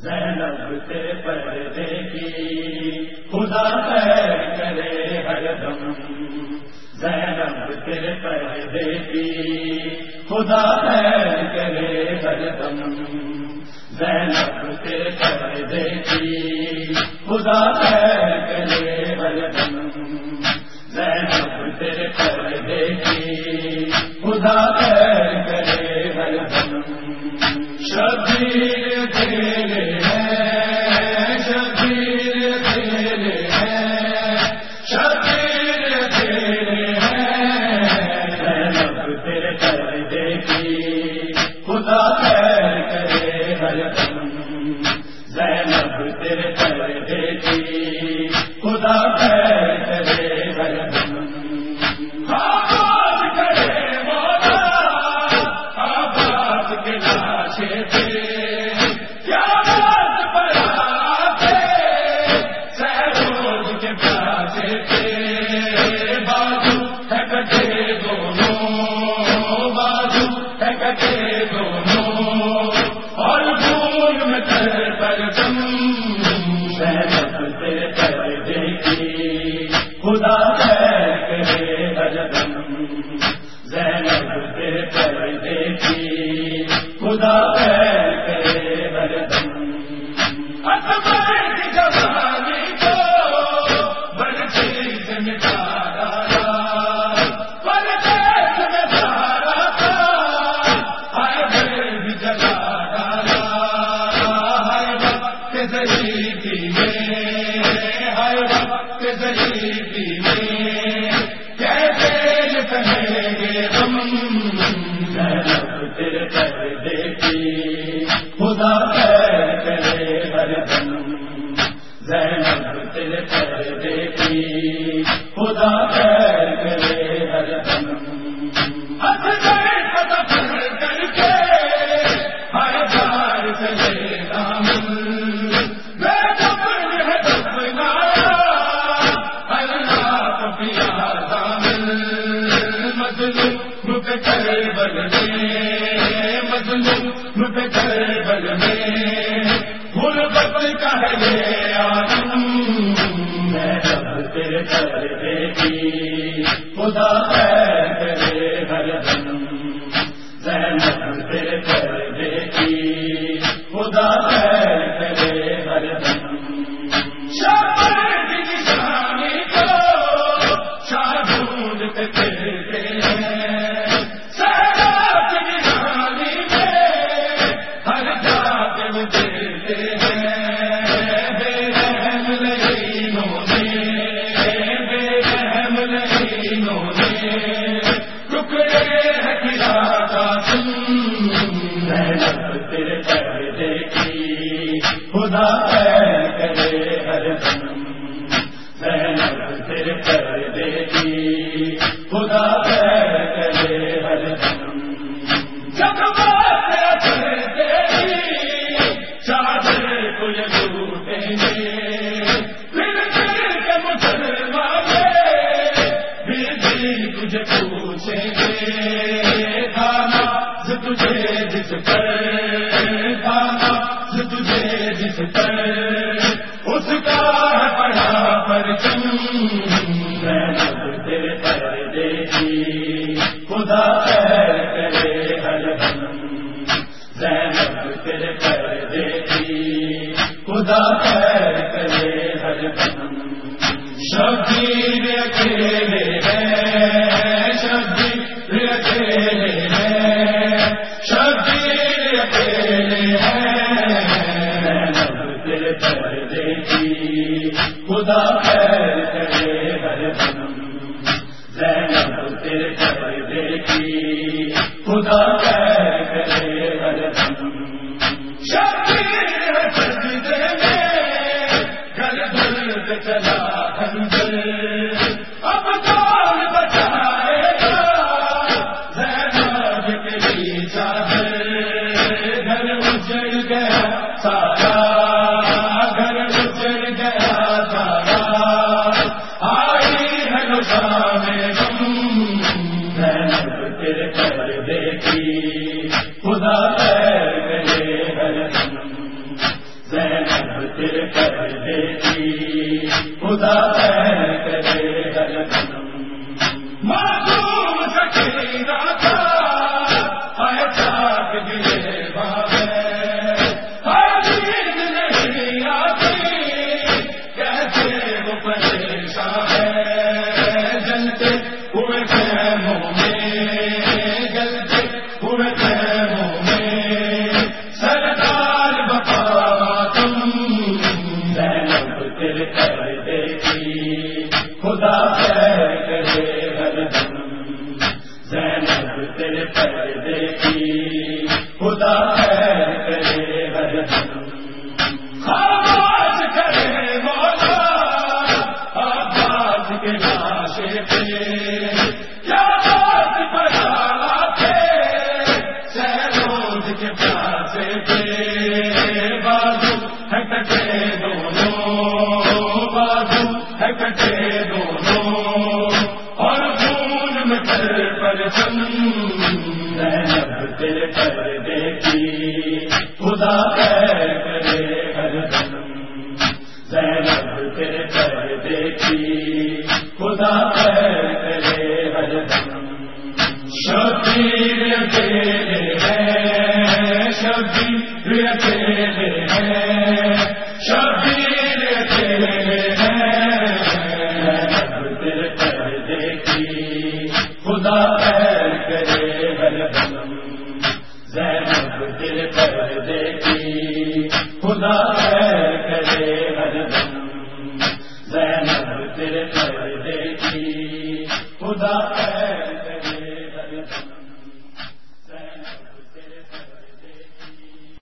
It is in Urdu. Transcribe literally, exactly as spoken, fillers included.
زینب سے پردے کی خدا خیر کرے ہر دم، زینب سے پردے کی خدا خیر کرے ہر دم، زینب سے پردے کی خدا خیر کرے ہر دم، زینب سے پردے کی خدا خیر کرے ہر دم، شبیر تیرے ہیں شبیر تیرے ہیں شبیر تیرے ہیں، زینب تیرے پردے کی خدا خیر کرے ہر دم، زینب تیرے پردے کی خدا خیر کرے ہر دم، آباد کرے مولا آباد کے لاشے تھے کیا بات پر آتے سہروز کے پیاسے تھے، بازو ہے کٹے دونوں بازو ہے کٹے دونوں اور پھول میں تر پر دم، زینب تیرے پردے کی خدا خیر کرے ہر دم، زینب تیرے پردے کی خدا خیر کرے ہر دم، اکبر کی جوانی کو برچی سے مٹا ڈالا، پردیس میں سارا تھا ہر گھر بھی جلا ڈالا، ہر وقت ضعیفی میں ہر وقت ضعیفی میں کیسے کہیں گے ہم، زینب تیرے پردے کی خدا خیر کرے ہر دم، زینب تیرے پردے کی خدا خیر کرے ہر دم، اصغر کا سفر کر کے ہر بار چلے دامن، بے خبر ہے دفنایا اللہ کو پیا دامن، مظلوم پہ کربل میں مظلوم پہ کربل میں غربت کا ہے یہ عالم، زینب تیرے پردے کی خدا خیر کرے ہر دم، زینب تیرے پردے کی خدا خیر کرے ہر دم، شاعر کی نشانی کو شاہ ڈھونڈتے پھرتے ہیں، صحرا کی نشانی میں ہر جاتے وہ پھرتے ہیں، بے رحم لعینوں نے بے رحم لعینوں نے ٹکڑے ہے کھلا قاسم، زینب تیرے پردے کی خدا خیر کرے ہر دم، زینب تیرے پردے کی خدا خیر کرے ہر دم، جب بات کرتے ہی چادر کو یہ لوٹیں گے، پھر پھر کے مسلمان بھی دل تجھے پوچھیں گے، کھانا تجھے جس پر کھانا تجھے جس پر اس کا ہے پڑا پرچم، زینب تیرے پردے کی خدا خیر کرے ہر دم، زینب تیرے پردے کی خدا خیر کرے ہر دم، شبیر اکیلے ہیں شبیر اکیلے ہیں شبیر اکیلے ہیں، زینب تیرے پردے کی خدا خیر کرے ہر دم، زینب تیرے پردے کی خدا خیر کرے ہر دم، شبیر سجدے میں گردن پہ چلا خنجر، اب کون بچائے گا زینب کے لیے چادر، گھر اجڑ گیا سارا گھر اجڑ گیا سارا، آئی ہے نشان غم، زینب تیرے پردے کی خدا خیر کرے ہر دم، تیرے پردے کی خدا خیر کرے ہر دم معصوم سکینہ تھا اے چاک دلے بابے ہر نیند نہیں آتی کیسے وہ پریشان ہے جلتے ہوئے خیموں میں جلتے ہوئے خیموں میں سرکار بقا تم زینب تیرے پردے کی خدا خیر کرے ہر دم زینب تیرے پردے کی خدا خیر کرے ہر دم خاموش کرے مولا آباد کے ناشے پہ کیا بات بڑھا تھے سہروز کے پیاسے پہ بازو ہے کٹے دونوں بازو ہے کٹے دونوں اور خون میں کر پر چم زینب تیرے پردے کی خدا خیر کرے ہر دم زینب تیرے پردے کی خدا خیر کرے ہر دم شبیر اکیلے ہیں شبیر اکیلے ہیں شبیر اکیلے ہیں زینب تیرے پردے کی خدا خیر کرے ہر دم زینب تیرے پردے کی خدا